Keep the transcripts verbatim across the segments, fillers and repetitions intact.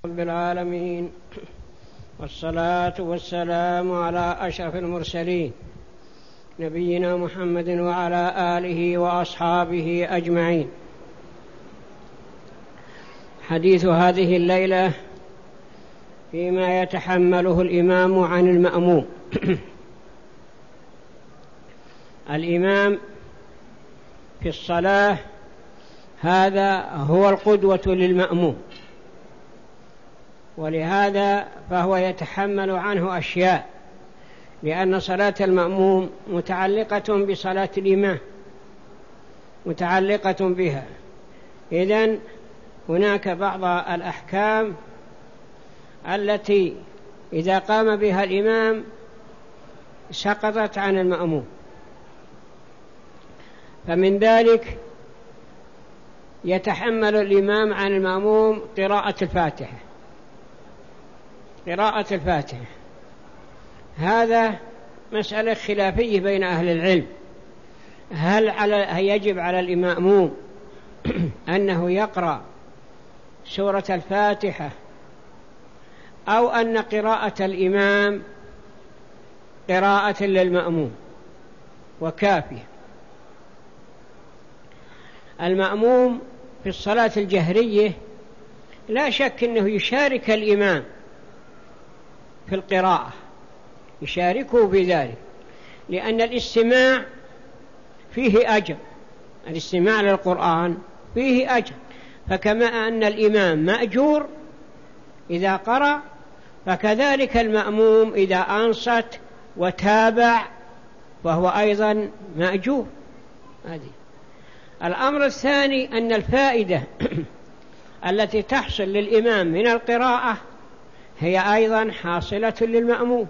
رب العالمين، والصلاة والسلام على أشرف المرسلين نبينا محمد وعلى آله وأصحابه أجمعين. حديث هذه الليلة فيما يتحمله الإمام عن المأموم. الإمام في الصلاة هذا هو القدوة للمأموم، ولهذا فهو يتحمل عنه أشياء، لأن صلاة المأموم متعلقة بصلاة الإمام، متعلقة بها. إذن هناك بعض الأحكام التي إذا قام بها الإمام سقطت عن المأموم، فمن ذلك يتحمل الإمام عن المأموم قراءة الفاتحة. قراءة الفاتحة هذا مسألة خلافية بين أهل العلم، هل على يجب على المأموم أنه يقرأ سورة الفاتحة أو أن قراءة الإمام قراءة للمأموم وكافية. المأموم في الصلاة الجهرية لا شك أنه يشارك الإمام في القراءة، يشاركه بذلك، لأن الاستماع فيه أجر، الاستماع للقرآن فيه أجر، فكما أن الإمام مأجور إذا قرأ، فكذلك المأموم إذا أنصت وتابع فهو أيضا مأجور. هذه. الأمر الثاني أن الفائدة التي تحصل للإمام من القراءة هي أيضا حاصلة للمأموم،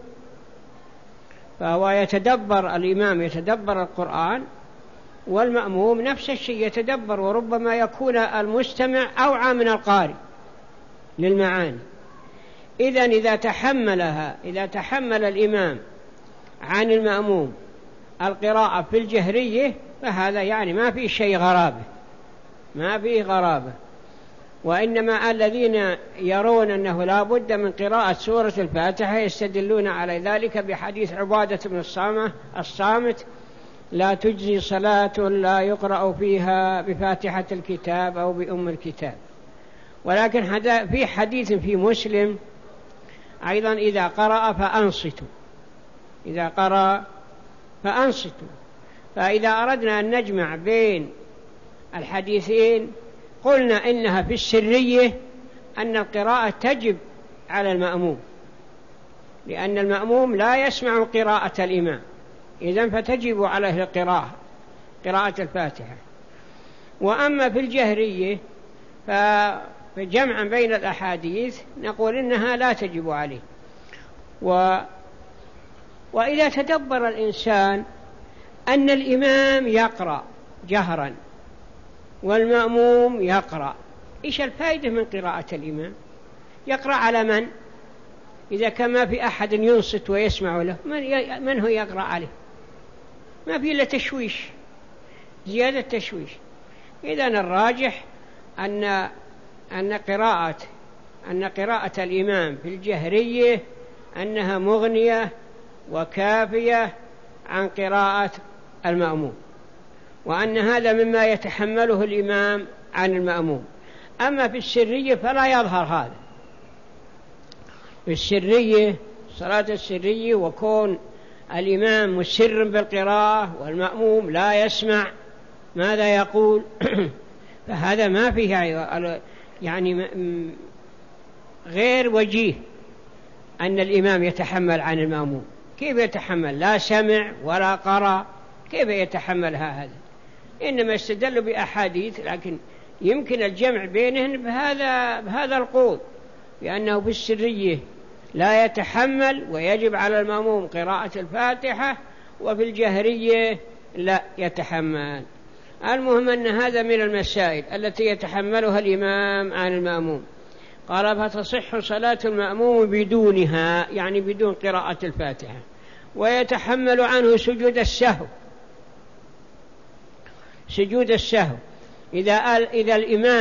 فهو يتدبر، الإمام يتدبر القرآن والمأموم نفس الشيء يتدبر، وربما يكون المستمع أوعى من القارئ للمعاني. إذن إذا تحملها إذا تحمل الإمام عن المأموم القراءة في الجهرية فهذا يعني ما فيه شيء غرابة، ما فيه غرابة. وإنما الذين يرون أنه لا بد من قراءة سورة الفاتحة يستدلون على ذلك بحديث عبادة بن الصامت: لا تجزي صلاة لا يقرأ فيها بفاتحة الكتاب أو بأم الكتاب. ولكن في حديث في مسلم أيضا: إذا قرأ فأنصتوا، إذا قرأ فأنصتوا. فإذا أردنا أن نجمع بين الحديثين قلنا إنها في السرية أن القراءة تجب على المأموم، لأن المأموم لا يسمع قراءة الإمام، إذن فتجب عليه القراءة، قراءة الفاتحة. وأما في الجهرية فجمعا بين الأحاديث نقول إنها لا تجب عليه. و وإذا تدبر الإنسان أن الإمام يقرأ جهرا والمأموم يقرأ، إيش الفائدة من قراءة الإمام؟ يقرأ على من؟ إذا كان ما في أحد ينصت ويسمع له، من, من هو يقرأ عليه؟ ما في إلا تشويش، زيادة تشويش. إذن الراجح أن أن قراءة أن قراءة الإمام في الجهرية أنها مغنية وكافية عن قراءة المأموم، وأن هذا مما يتحمله الإمام عن المأموم. أما في السرية فلا يظهر هذا. في السرية، صلاة السرية، وكون الإمام مسر بالقراءة والمأموم لا يسمع ماذا يقول فهذا ما فيه يعني غير وجيه أن الإمام يتحمل عن المأموم. كيف يتحمل؟ لا سمع ولا قرأ، كيف يتحملها هذا؟ إنما يستدل بأحاديث، لكن يمكن الجمع بينهن بهذا بهذا القول، لأنه في السرية لا يتحمل ويجب على المأموم قراءة الفاتحة، وفي الجهرية لا يتحمل. المهم أن هذا من المسائل التي يتحملها الإمام عن المأموم. قال: فتصح صلاة المأموم بدونها، يعني بدون قراءة الفاتحة، ويتحمل عنه سجود السهو. سجود السهو إذا إذا الإمام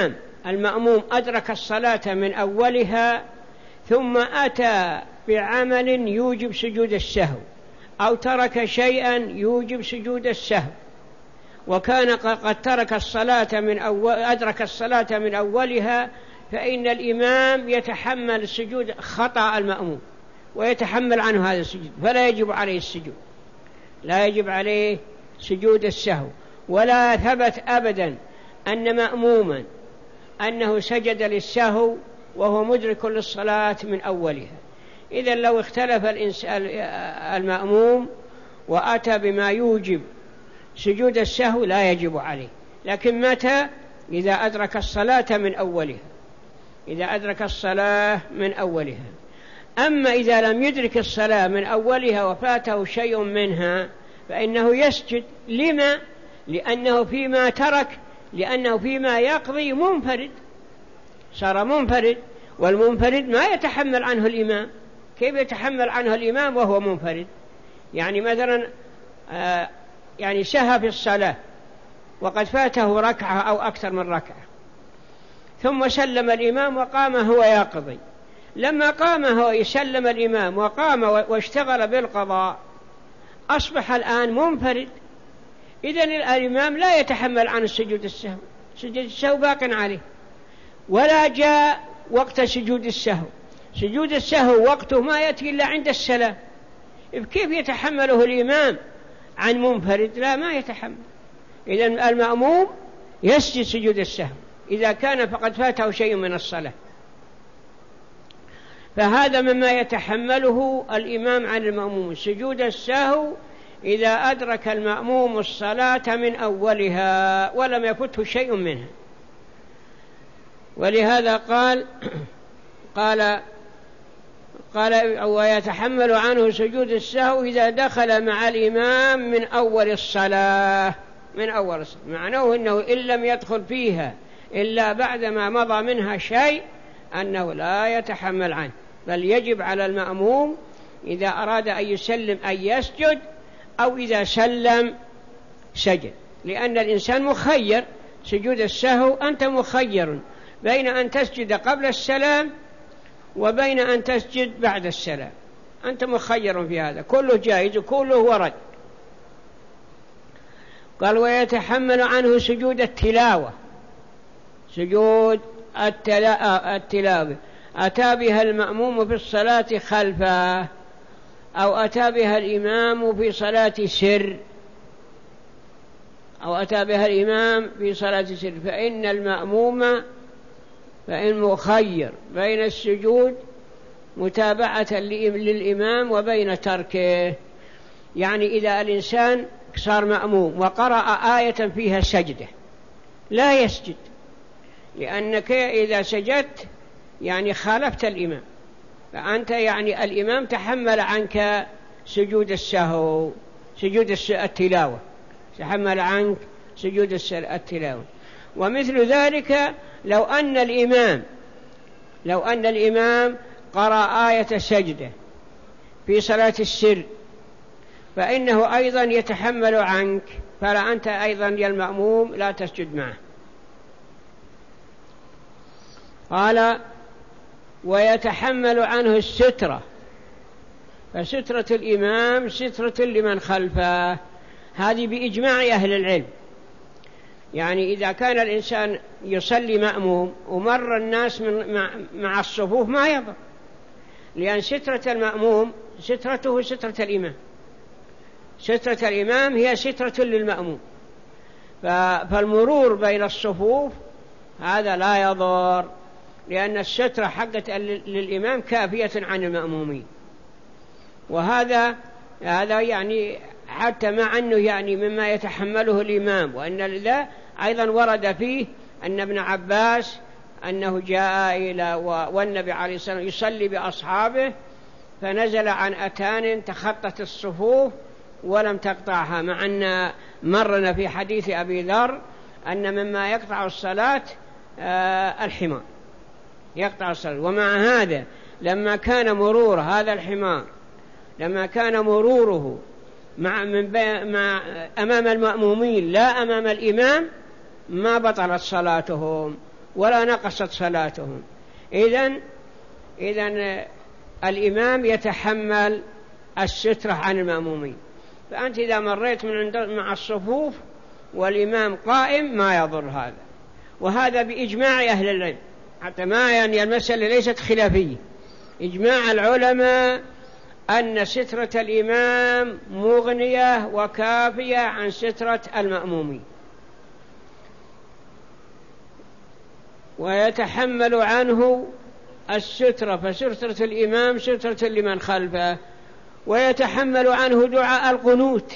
المأموم أدرك الصلاة من أولها ثم أتى بعمل يوجب سجود السهو أو ترك شيئا يوجب سجود السهو، وكان قد ترك الصلاة من أول أدرك الصلاة من أولها، فإن الإمام يتحمل السجود خطأ المأموم ويتحمل عنه هذا السجود، فلا يجب عليه السجود، لا يجب عليه سجود السهو. ولا ثبت أبدا أن مأموما أنه سجد للسهو وهو مدرك للصلاة من أولها. إذن لو اختلف المأموم وأتى بما يوجب سجود السهو لا يجب عليه، لكن متى؟ إذا أدرك الصلاة من أولها، إذا أدرك الصلاة من أولها. أما إذا لم يدرك الصلاة من أولها وفاته شيء منها فإنه يسجد. لما؟ لأنه فيما ترك، لأنه فيما يقضي منفرد، صار منفرد، والمنفرد ما يتحمل عنه الإمام. كيف يتحمل عنه الإمام وهو منفرد؟ يعني مثلا آه يعني سهى في الصلاة وقد فاته ركعة أو أكثر من ركعة، ثم سلم الإمام وقام هو يقضي. لما قام هو يسلم الإمام وقام واشتغل بالقضاء أصبح الآن منفرد، إذن الإمام لا يتحمل عن السجود السهو، سجود السهو باق عليه. ولا جاء وقت سجود السهو، سجود السهو وقته ما يأتي إلا عند السلام، كيف يتحمله الإمام عن منفرد؟ لا، ما يتحمل. إذن المأموم يسجد سجود السهو إذا كان فقد فاته شيء من الصلاة، فهذا مما يتحمله الإمام عن المأموم، سجود السهو إذا أدرك المأموم الصلاة من أولها ولم يفته شيء منها. ولهذا قال قال قال ويتحمل عنه سجود السهو إذا دخل مع الإمام من أول الصلاة، من أول الصلاة، معناه أنه إن لم يدخل فيها إلا بعدما مضى منها شيء أنه لا يتحمل عنه، بل يجب على المأموم إذا أراد أن يسلم أن يسجد، أو إذا سلم سجد، لأن الإنسان مخير. سجود السهو أنت مخير بين أن تسجد قبل السلام وبين أن تسجد بعد السلام، أنت مخير في هذا، كله جائز وكله ورد. قال ويتحمل عنه سجود التلاوة، سجود التلاوة أتى بها المأموم في الصلاة خلفه أو أتى بها الإمام في صلاة سر، أو أتى بها الإمام في صلاة سر، فإن المأموم فإن مخير بين السجود متابعة للإمام وبين تركه. يعني إذا الإنسان صار مأموم وقرأ آية فيها سجدة لا يسجد، لأنك إذا سجدت يعني خالفت الإمام، فأنت يعني الإمام تحمل عنك سجود السهو، سجود التلاوة، تحمل عنك سجود التلاوة. ومثل ذلك لو أن الإمام لو أن الإمام قرأ آية سجدة في صلاة السر فإنه أيضا يتحمل عنك، فلا أنت أيضا يا المأموم لا تسجد معه. قال ويتحمل عنه السترة، فسترة الإمام سترة لمن خلفه، هذه بإجماع أهل العلم. يعني إذا كان الإنسان يصلي مأموم ومر الناس من مع, مع الصفوف ما يضر، لأن سترة المأموم سترته سترة الإمام، سترة الإمام هي سترة للمأموم، فالمرور بين الصفوف هذا لا يضر، لأن السترة حقت للإمام كافية عن المأمومين. وهذا هذا يعني حتى مع أنه يعني مما يتحمله الإمام، وأن ذا أيضا ورد فيه أن ابن عباس أنه جاء إلى والنبي عليه الصلاة والسلام يصلي بأصحابه فنزل عن أتان تخطت الصفوف ولم تقطعها، مع أن مرنا في حديث أبي ذر أن مما يقطع الصلاة آه الحمار يقطع الصلاة. ومع هذا لما كان مرور هذا الحمار لما كان مروره مع من مع أمام المأمومين لا أمام الإمام ما بطلت صلاتهم، ولا نقصت صلاتهم. إذن إذن الإمام يتحمل السترة عن المأمومين. فأنت إذا مريت من عند مع الصفوف والإمام قائم ما يضر هذا، وهذا بإجماع أهل العلم، حتى ما يعني المسألة ليست خلافية، إجماع العلماء أن سترة الإمام مغنية وكافية عن سترة المأمومين. ويتحمل عنه السترة، فسترة الإمام سترة لمن خلفه. ويتحمل عنه دعاء القنوت.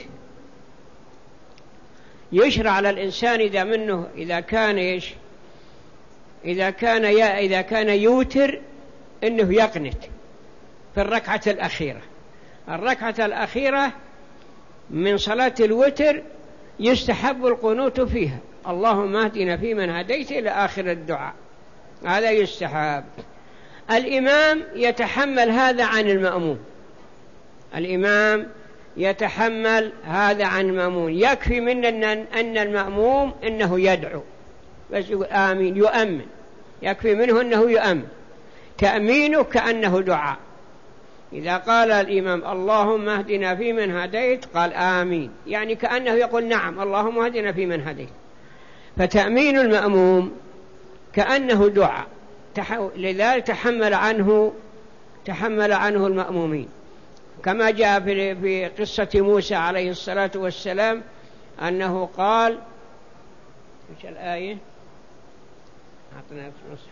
يشرع على الإنسان إذا منه إذا كان إيش إذا كان يا إذا كان يوتر إنه يقنت في الركعة الأخيرة. الركعة الأخيرة من صلاة الوتر يستحب القنوت فيها، اللهم اهدنا فيمن هديت إلى آخر الدعاء، هذا يستحب. الإمام يتحمل هذا عن المأموم، الإمام يتحمل هذا عن المأموم. يكفي من أن المأموم إنه يدعو بس يقول آمين، يؤمن، يكفي منه أنه يؤمن، تأمينه كأنه دعاء. إذا قال الإمام اللهم اهدنا فيمن هديت قال آمين، يعني كأنه يقول نعم اللهم اهدنا فيمن هديت. فتأمين المأموم كأنه دعاء، لذلك تحمل عنه تحمل عنه المأمومين، كما جاء في قصة موسى عليه الصلاة والسلام أنه قال إيش الآية؟ أعطنا في نصف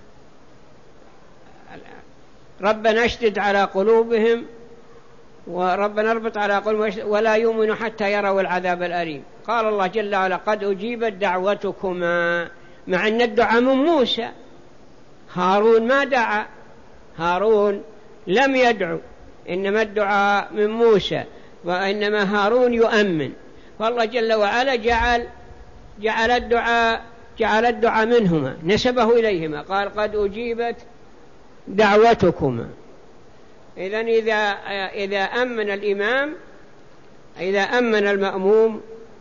ربنا اشدد على قلوبهم وربنا اربط على قلوبهم ولا يؤمنوا حتى يروا العذاب الأليم. قال الله جل وعلا قد أجيبت دعوتكما، مع أن الدعاء من موسى، هارون ما دعا، هارون لم يدعو، إنما الدعاء من موسى، وإنما هارون يؤمن. فالله جل وعلا جعل جعل الدعاء جعل الدعاء منهما، نسبه إليهما، قال قد أجيبت دعوتكما. إذن إذا إذا أمن الإمام إذا أمن المأموم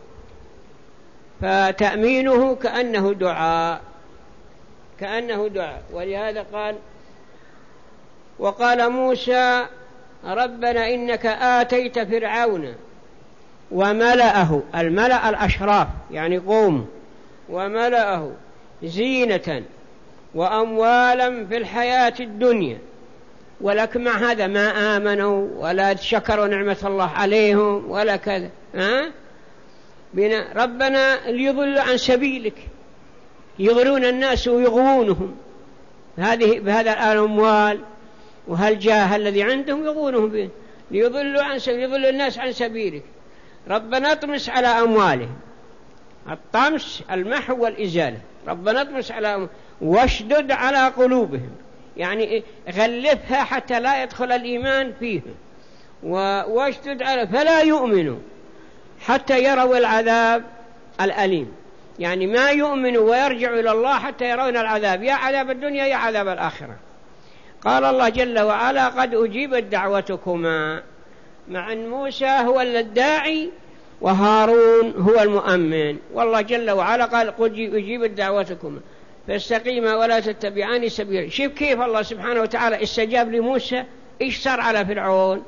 فتأمينه كأنه دعاء كأنه دعاء. ولهذا قال وقال موسى ربنا إنك آتيت فرعون وملأه، الملأ الأشراف يعني قوم، وملأه زينة وأموالا في الحياة الدنيا، ولكن مع هذا ما آمنوا ولا شكروا نعمة الله عليهم ولا كذا. ها؟ بنا ربنا ليضل عن سبيلك، يضلون الناس ويغوونهم هذه بهذا الأموال وهالجاه الذي عندهم يغوونهم به، ليضلوا عن سبيل يضل الناس عن سبيلك. ربنا اطمس على أموالهم، الطمس المحو والإزالة، ربنا اطمس على أموالهم واشدد على قلوبهم، يعني غلفها حتى لا يدخل الإيمان فيهم، واشدد على فلا يؤمنوا حتى يروا العذاب الأليم، يعني ما يؤمنوا ويرجعوا إلى الله حتى يرون العذاب، يا عذاب الدنيا يا عذاب الآخرة. قال الله جل وعلا قد أجيبت دعوتكما، مع أن موسى هو الداعي وهارون هو المؤمن، والله جل وعلا قال قد أجيبت دعوتكما فاستقيما ولا تتبعان سبيل. شوف كيف الله سبحانه وتعالى استجاب لموسى، إيش صار على فرعون؟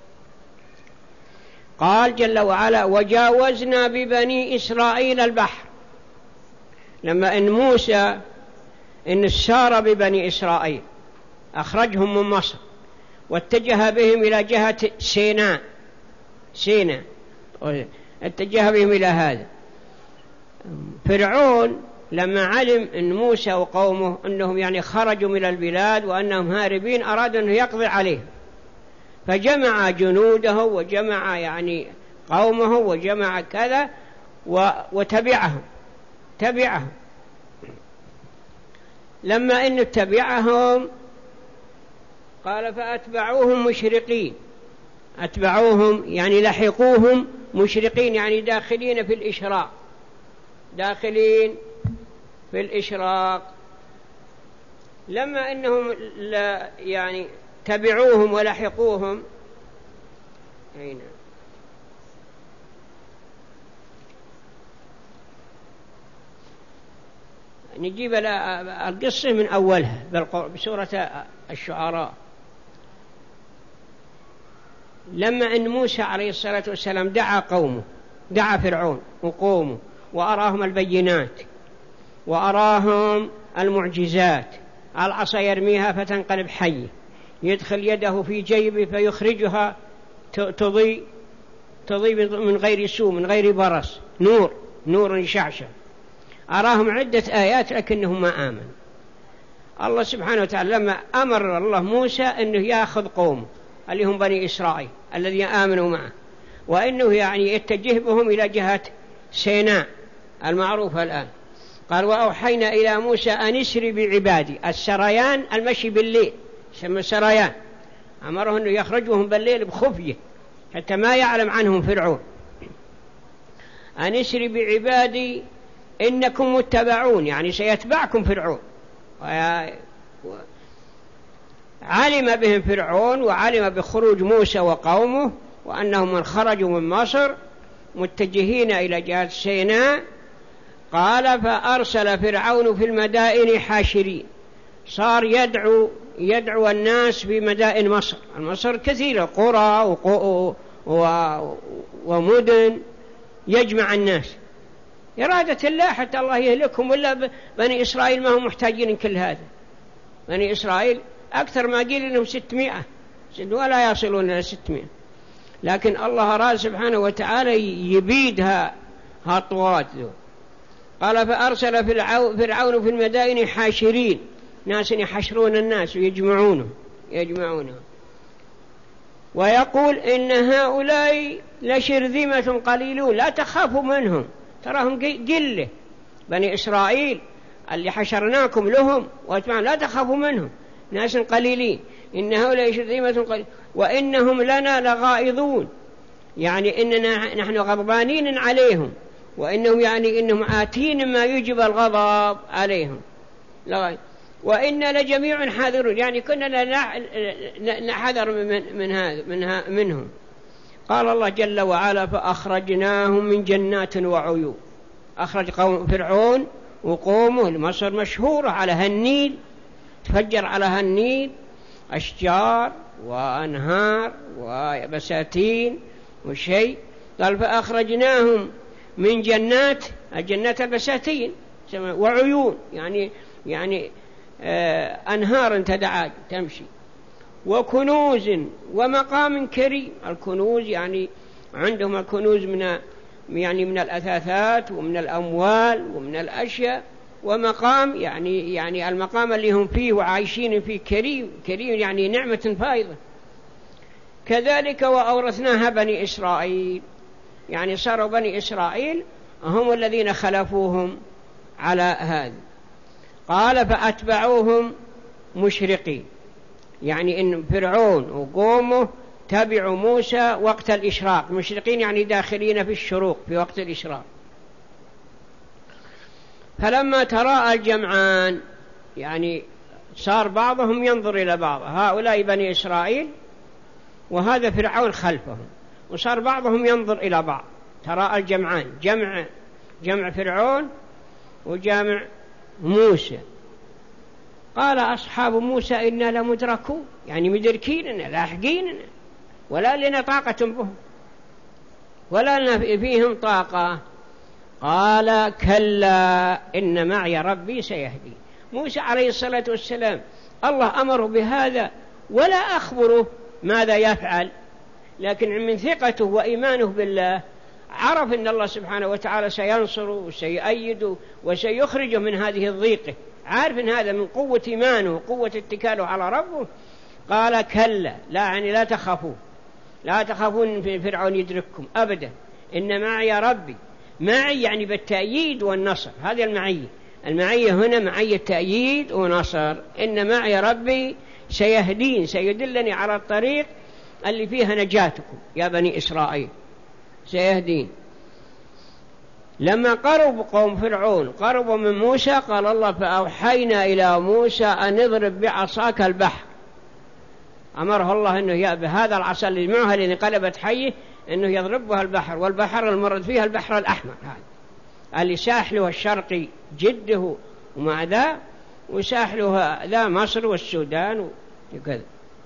قال جل وعلا وجاوزنا ببني إسرائيل البحر، لما إن موسى إن سار ببني إسرائيل أخرجهم من مصر واتجه بهم إلى جهة سيناء سيناء اتجه بهم إلى هذا. فرعون لما علم أن موسى وقومه أنهم يعني خرجوا من البلاد وأنهم هاربين أراد أن يقضي عليهم، فجمع جنوده وجمع يعني قومه وجمع كذا وتبعهم تبعهم لما إن تبعهم قال فأتبعوهم مشرقين، أتبعوهم يعني لحقوهم مشرقين، يعني داخلين في الإشراق داخلين في الإشراق. لما إنهم لا يعني تبعوهم ولحقوهم أين نجيب القصة من أولها بسورة الشعراء. لما أن موسى عليه الصلاة والسلام دعا قومه، دعا فرعون وقومه وأراهم البينات وأراهم المعجزات، العصا يرميها فتنقلب حية، يدخل يده في جيبه فيخرجها تضيء تضيء من غير سوء من غير برص، نور نور يشعشع. أراهم عدة آيات لكنهم ما آمنوا. الله سبحانه وتعالى لما أمر الله موسى أنه يأخذ قومه اللي هم بني إسرائيل الذين آمنوا معه، وأنه يعني يتجه بهم إلى جهة سيناء المعروفة الآن. قال وأوحينا إلى موسى أن اسر بعبادي. السريان المشي بالليل يسمى السريان، أمره أنه يخرجهم بالليل بخفية حتى ما يعلم عنهم فرعون. أن اسر بعبادي إنكم متبعون، يعني سيتبعكم فرعون. علم بهم فرعون وعلم بخروج موسى وقومه وأنهم من خرجوا من مصر متجهين إلى جهة سيناء. قال فأرسل فرعون في المدائن حاشرين، صار يدعو يدعو الناس في مدائن مصر. مصر كثيرة قرى ومدن، يجمع الناس إرادة الله حتى الله يهلكهم، ولا بني إسرائيل ما هم محتاجين كل هذا. بني إسرائيل أكثر ما قيل إنهم ستمائة ولا يصلون إلى ستمائة، لكن الله أراد سبحانه وتعالى يبيدها هالطوات ذو. قال فأرسل فرعون في المدائن حاشرين، ناس يحشرون الناس ويجمعونهم يجمعونهم ويقول إن هؤلاء لشرذمة قليلون لا تخافوا منهم، تراهم قلة بني إسرائيل اللي حشرناكم لهم واتبعنا، لا تخافوا منهم ناس قليلين، إن هؤلاء شرذمة قليلون وإنهم لنا لغائظون، يعني إننا نحن غضبانين عليهم، وإنهم يعني إنهم آتين ما يجب الغضب عليهم، وإن لجميع حاذرون، يعني كنا نحذر من من هذا منها منهم. قال الله جل وعلا فأخرجناهم من جنات وعيون. أخرج قوم فرعون وقومه لمصر مشهورة على هالنيل، تفجر على هالنيل أشجار وأنهار وبساتين وشيء. قال فأخرجناهم من جنات، الجنات البساتين، وعيون يعني يعني آه أنهار تدعى تمشي، وكنوز ومقام كريم. الكنوز يعني عندهم الكنوز من يعني من الأثاثات ومن الأموال ومن الأشياء، ومقام يعني يعني المقام اللي هم فيه وعايشين فيه كريم، كريم يعني نعمة فائضة. كذلك وأورثناها بني إسرائيل، يعني صاروا بني إسرائيل هم الذين خلفوهم على هذا. قال فأتبعوهم مشرقين، يعني إن فرعون وقومه تبعوا موسى وقت الإشراق، مشرقين يعني داخلين في الشروق في وقت الإشراق. فلما تراءى الجمعان، يعني صار بعضهم ينظر إلى بعض، هؤلاء بني إسرائيل وهذا فرعون خلفهم، وصار بعضهم ينظر إلى بعض. تراءى الجمعان، جمع جمع فرعون وجمع موسى. قال أصحاب موسى إنا لمدركون، يعني مدركيننا لاحقيننا ولا لنا طاقة بهم ولا لنا فيهم طاقة. قال كلا إن معي ربي سيهدي. موسى عليه الصلاة والسلام الله أمره بهذا ولا أخبره ماذا يفعل، لكن من ثقته وإيمانه بالله عرف أن الله سبحانه وتعالى سينصره وسيؤيده وسيخرجه من هذه الضيقة، عارف أن هذا من قوة إيمانه وقوة اتكاله على ربه. قال كلا، لا يعني لا تخافوا، لا تخافون في فرعون يدرككم أبدا، إن معي ربي. معي يعني بالتأييد والنصر، هذه المعية. المعية هنا معية تأييد ونصر. إن معي ربي سيهدين، سيدلني على الطريق اللي فيها نجاتكم يا بني إسرائيل، سيهدين. لما قربوا قوم فرعون قربوا من موسى، قال الله فأوحينا إلى موسى أن اضرب بعصاك البحر. أمره الله أنه بهذا العصا اللي معها اللي انقلبت حيه أنه يضربها البحر، والبحر المرد فيها البحر الأحمر هذا اللي ساحله الشرقي جده ومع ذا وساحلها ذا مصر والسودان وكذا.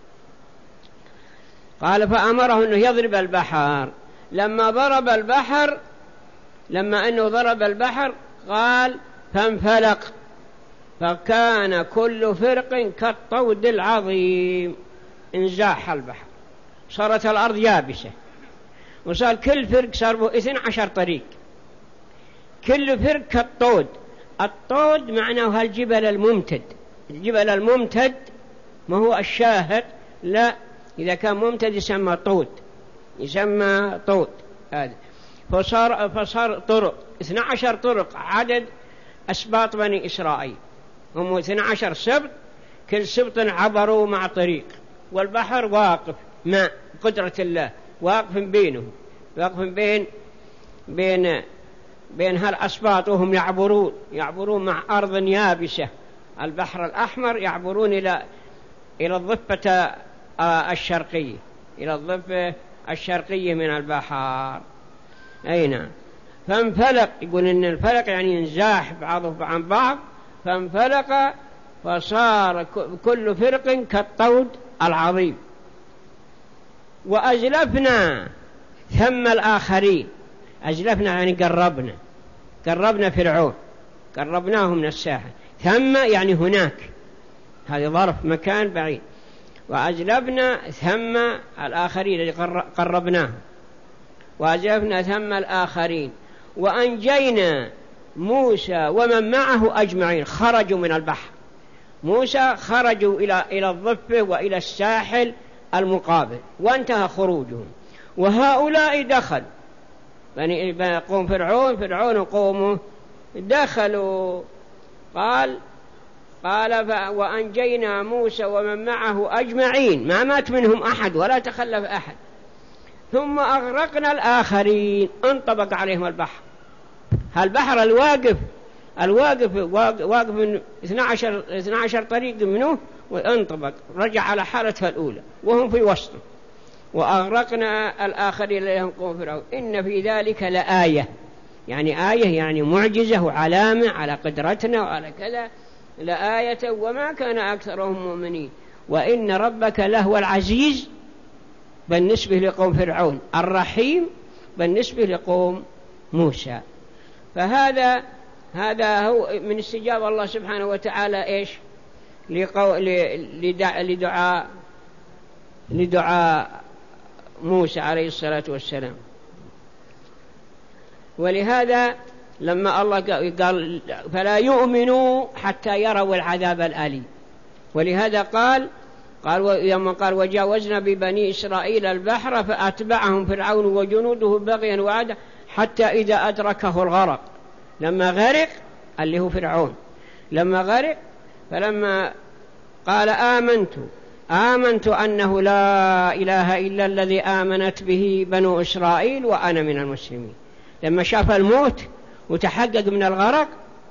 قال فأمره أنه يضرب البحر. لما ضرب البحر لما أنه ضرب البحر قال فانفلق فكان كل فرق كالطود العظيم. انزاح البحر، صارت الأرض يابسة، وصار كل فرق صار به اثنى عشر طريق، كل فرق كالطود. الطود معناه الجبل الممتد. الجبل الممتد ما هو الشاهق، لا، إذا كان ممتد يسمى طود، يسمى طود هذا. فصار فصار طرق اثنى عشر طرق عدد أسباط بني إسرائيل، هم اثنى عشر سبط، كل سبط عبروا مع طريق، والبحر واقف مع قدرة الله، واقف بينهم، واقف بين بين بين هالأسباط، وهم يعبرون يعبرون مع أرض يابسة. البحر الأحمر يعبرون إلى إلى الضفة الشرقية، إلى الضفة الشرقية من البحر. أين فانفلق، يقول إن الفلق يعني انزاح بعضه عن بعض، فانفلق فصار كل فرق كالطود العظيم. وأزلفنا ثم الآخرين. أزلفنا يعني قربنا، قربنا فرعون، قربناه من الساحل. ثم يعني هناك، هذا ظرف مكان بعيد. وأزلفنا ثم الآخرين الذي قربناه، وأزلفنا ثم الآخرين. وأنجينا موسى ومن معه أجمعين. خرجوا من البحر، موسى خرجوا إلى إلى الضفة وإلى الساحل المقابل، وانتهى خروجهم. وهؤلاء دخلوا، يعني قوم فرعون فرعون وقومه دخلوا. قال قال وأنجينا موسى ومن معه أجمعين، ما مات منهم أحد ولا تخلف أحد. ثم أغرقنا الآخرين، انطبق عليهم البحر. هالبحر الواقف الواقف واقف من اثنى عشر اثنى عشر طريق منه، وانطبق رجع على حالتها الأولى وهم في وسطه. وأغرقنا الآخرين لهم قوم فرعون. إن في ذلك لآية، يعني آية يعني معجزة وعلامة على قدرتنا وعلى كذا، لآية وما كان أكثرهم مؤمنين وإن ربك لهو العزيز بالنسبة لقوم فرعون، الرحيم بالنسبة لقوم موسى. فهذا هذا هو من استجاب الله سبحانه وتعالى إيش لقو... لدع... لدعاء لدعاء موسى عليه الصلاة والسلام. ولهذا لما الله قال فلا يؤمنوا حتى يروا العذاب الأليم، ولهذا قال قال يوم قال وجاوزنا ببني إسرائيل البحر فأتبعهم فرعون وجنوده بغيا وعدا حتى إذا أدركه الغرق. لما غرق اللي هو فرعون، لما غرق فلما قال آمنت آمنت أنه لا إله إلا الذي آمنت به بنو إسرائيل وأنا من المسلمين. لما شاف الموت وتحقق من الغرق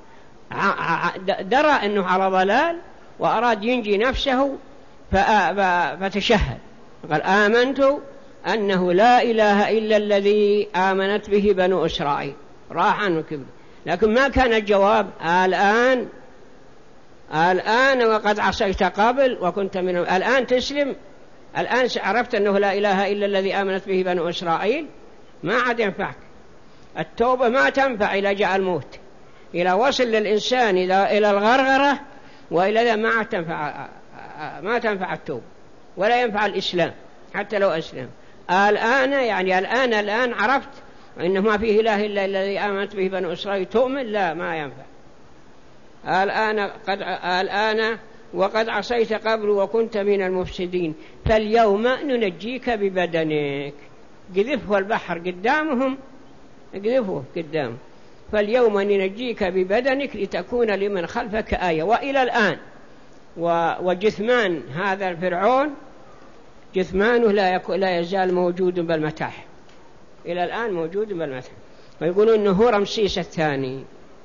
درى أنه على ضلال وأراد ينجي نفسه فتشهد، قال آمنت أنه لا إله إلا الذي آمنت به بنو إسرائيل، راح عنه كبر. لكن ما كان الجواب الآن الآن وقد عصيت قبل وكنت من الآن تسلم، الآن عرفت أنه لا إله إلا الذي آمنت به بنو إسرائيل، ما عاد ينفعك التوبة، ما تنفع إلى جاء الموت، إلى وصل للإنسان إلى إلى الغرغرة وإلى ذا ما تنفع ما تنفع التوبة ولا ينفع الإسلام حتى لو أسلم. الآن يعني الآن الآن عرفت إنه ما فيه إله إلا الذي آمنت به بنو إسرائيل، تؤمن؟ لا، ما ينفع. الآن قد الآن وقد عصيت قبل وكنت من المفسدين فاليوم ننجيك ببدنك. قذفه البحر قدامهم، قذفه قدام، فاليوم ننجيك ببدنك لتكون لمن خلفك آية. وإلى الآن وجثمان هذا الفرعون جثمانه لا, لا يزال موجود بالمتاح، إلى الآن موجود بالمتاح، ويقولون أنه هو رمسيس الثاني.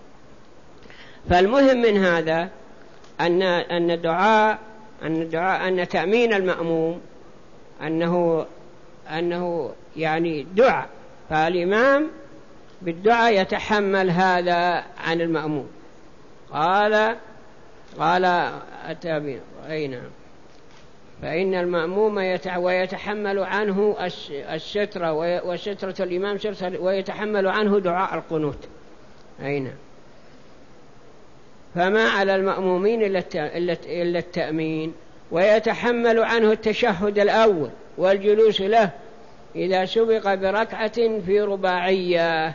فالمهم من هذا أن أن الدعاء أن الدعاء أن تأمين المأموم أنه أنه يعني دعاء، فالإمام بالدعاء يتحمل هذا عن المأموم. قال قال التابعين أي نعم فإن المأموم ويتحمل عنه السترة وسترة الإمام ويتحمل عنه دعاء القنوت. أي نعم. فما على المأمومين إلا التأمين. ويتحمل عنه التشهد الأول والجلوس له إذا سبق بركعة في رباعية.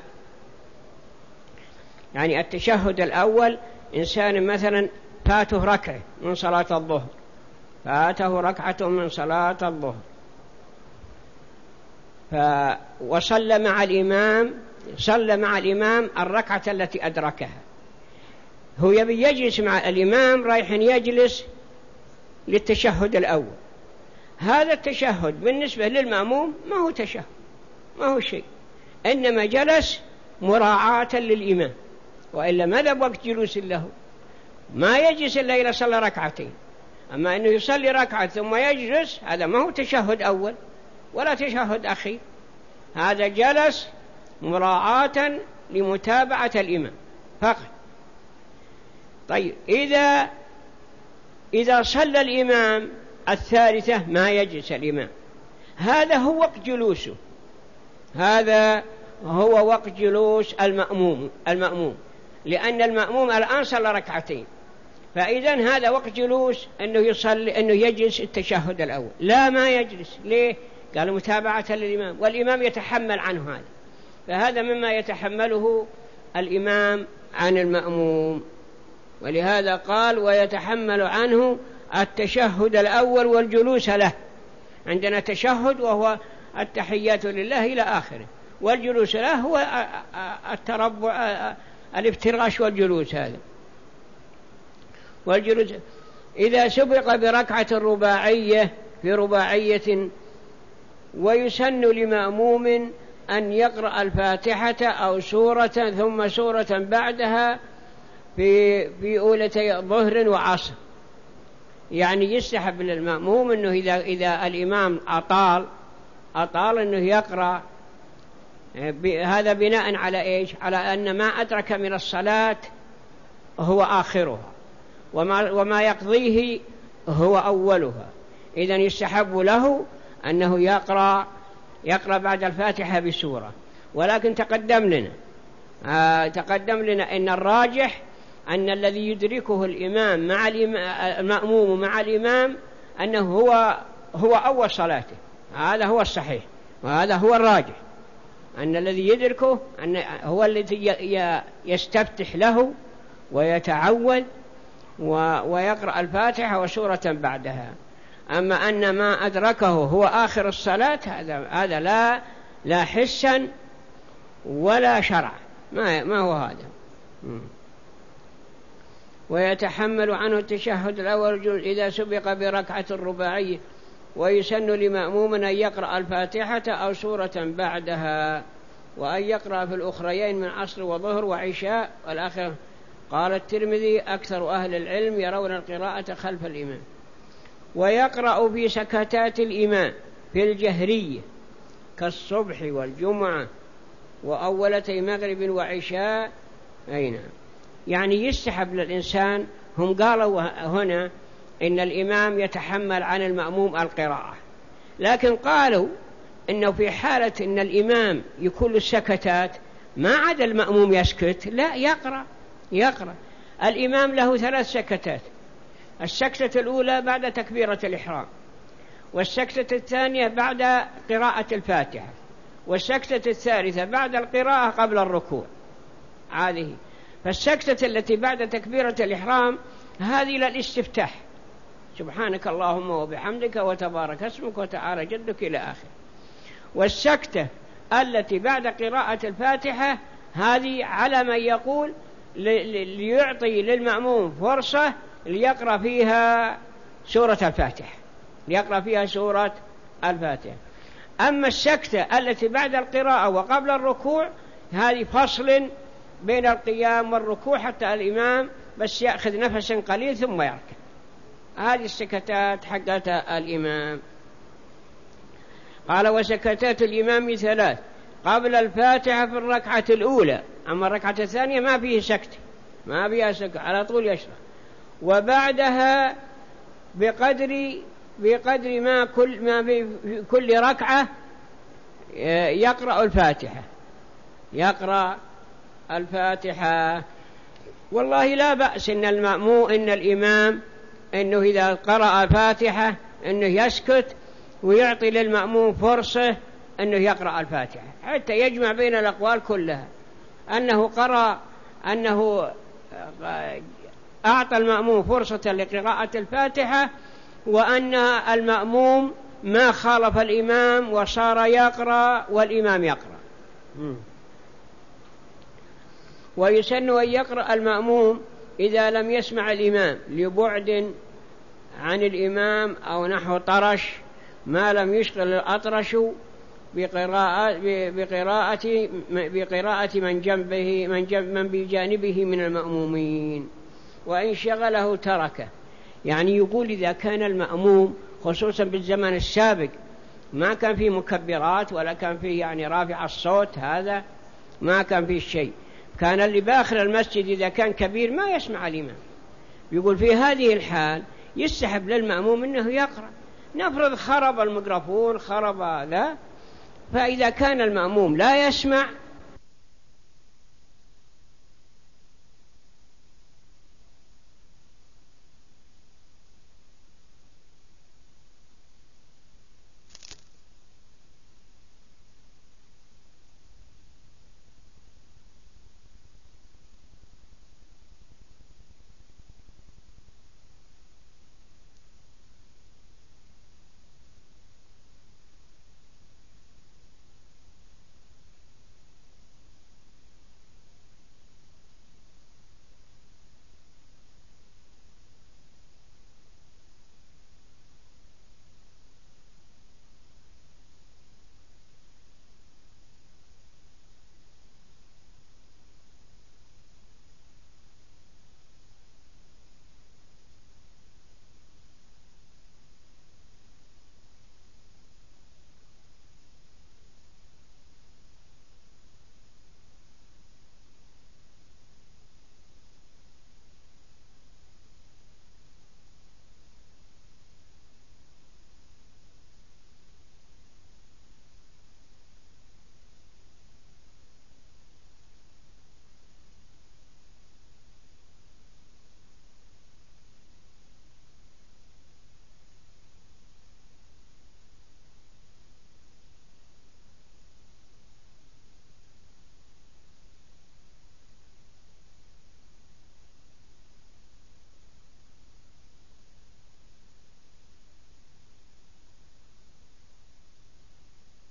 يعني التشهد الأول إنسان مثلا فاته ركعة من صلاة الظهر، فاته ركعة من صلاة الظهر ف... وصلى مع الإمام صلى مع الإمام الركعة التي أدركها، هو يبي يجلس مع الإمام رايح يجلس للتشهد الأول. هذا التشهد بالنسبة للمأموم ما هو تشهد، ما هو شيء، إنما جلس مراعاة للإمام، وإلا ماذا وقت جلوس له؟ ما يجلس إلا إذا صلى ركعتين. أما أنه يصلي ركعة ثم يجلس هذا ما هو تشهد أول ولا تشهد أخير، هذا جلس مراعاة لمتابعة الإمام فقط. طيب إذا إذا صلى الإمام الثالثة ما يجلس الإمام، هذا هو وقت جلوسه، هذا هو وقت جلوس المأموم المأموم لأن المأموم الآن صلى ركعتين، فإذن هذا وقت جلوس أنه يصلي أنه يجلس التشهد الأول. لا ما يجلس، ليه؟ قال متابعة للإمام، والإمام يتحمل عنه هذا، فهذا مما يتحمله الإمام عن المأموم. ولهذا قال ويتحمل عنه التشهد الأول والجلوس له. عندنا تشهد وهو التحيات لله إلى آخره، والجلوس له هو التربع الافتراش والجلوس هذا والجلوس. إذا سبق بركعة رباعية في رباعية ويسن لمأموم أن يقرأ الفاتحة أو سورة ثم سورة بعدها في في أولتي ظهر وعصر. يعني يستحب للمأموم أنه إذا إذا الإمام أطال أطال أنه يقرأ، هذا بناء على إيش؟ على أن ما أدرك من الصلاة هو آخرها وما وما يقضيه هو أولها. إذن يستحب له أنه يقرأ يقرأ بعد الفاتحة بسورة. ولكن تقدم لنا آه تقدم لنا أن الراجح أن الذي يدركه الإمام مع المأموم مع الإمام أنه هو هو أول صلاته، هذا هو الصحيح وهذا هو الراجح، أن الذي يدركه أن هو الذي يستفتح له ويتعود ويقرأ الفاتحة وسورة بعدها. أما أن ما أدركه هو آخر الصلاة هذا هذا لا لا حسا ولا شرع، ما ما هو هذا. ويتحمل عنه التشهد الأول إذا سبق بركعة رباعية ويسن لمأموم أن يقرأ الفاتحة أو سورة بعدها، وأن يقرأ في الأخريين من عصر وظهر وعشاء والآخر. قال الترمذي أكثر أهل العلم يرون القراءة خلف الإمام. ويقرأ في سكتات الإمام في الجهرية كالصبح والجمعة وأولتي مغرب وعشاء. أي نعم. يعني يستحب للإنسان، هم قالوا هنا إن الإمام يتحمل عن المأموم القراءة، لكن قالوا إنه في حالة إن الإمام يكون السكتات ما عدا المأموم يسكت، لا يقرأ يقرأ. الإمام له ثلاث سكتات، السكتة الأولى بعد تكبيرة الإحرام، والسكتة الثانية بعد قراءة الفاتحة، والسكتة الثالثة بعد القراءة قبل الركوع هذه. فالسكتة التي بعد تكبيرة الإحرام هذه للاستفتاح، سبحانك اللهم وبحمدك وتبارك اسمك وتعالى جدك إلى آخر. والسكتة التي بعد قراءة الفاتحة هذه على من يقول ليعطي للمأموم فرصة ليقرأ فيها سورة الفاتحة ليقرأ فيها سورة الفاتحة. أما السكتة التي بعد القراءة وقبل الركوع هذه فصل بين القيام والركوع حتى الإمام بس يأخذ نفس قليل ثم يركع. هذه السكتات حقت الإمام. قال وسكتات الإمام ثلاث قبل الفاتحة في الركعة الأولى، أما الركعة الثانية ما فيه سكت، ما فيها سكت، على طول يشرح. وبعدها بقدر بقدر ما كل ما في كل ركعة يقرأ الفاتحة يقرأ الفاتحة. والله لا بأس إن المأموم إن الإمام إنه إذا قرأ فاتحة إنه يسكت ويعطي للمأموم فرصة إنه يقرأ الفاتحة حتى يجمع بين الأقوال كلها، أنه قرأ أنه أعطى المأموم فرصة لقراءة الفاتحة، وأن المأموم ما خالف الإمام وصار يقرأ والإمام يقرأ. ويسن أن يقرأ المأموم إذا لم يسمع الإمام لبعد عن الإمام أو نحو طرش، ما لم يشغل الأطرش بقراءة بقراءة بقراءة من جنبه من جنب من بجانبه من المأمومين، وإن شغله تركه. يعني يقول إذا كان المأموم خصوصا بالزمن السابق ما كان فيه مكبرات ولا كان فيه يعني رافع الصوت، هذا ما كان فيه شيء، كان اللي باخر المسجد إذا كان كبير ما يسمع الإمام، يقول في هذه الحال يسحب للمأموم أنه يقرأ. نفرض خرب الميكروفون خرب هذا، فإذا كان المأموم لا يسمع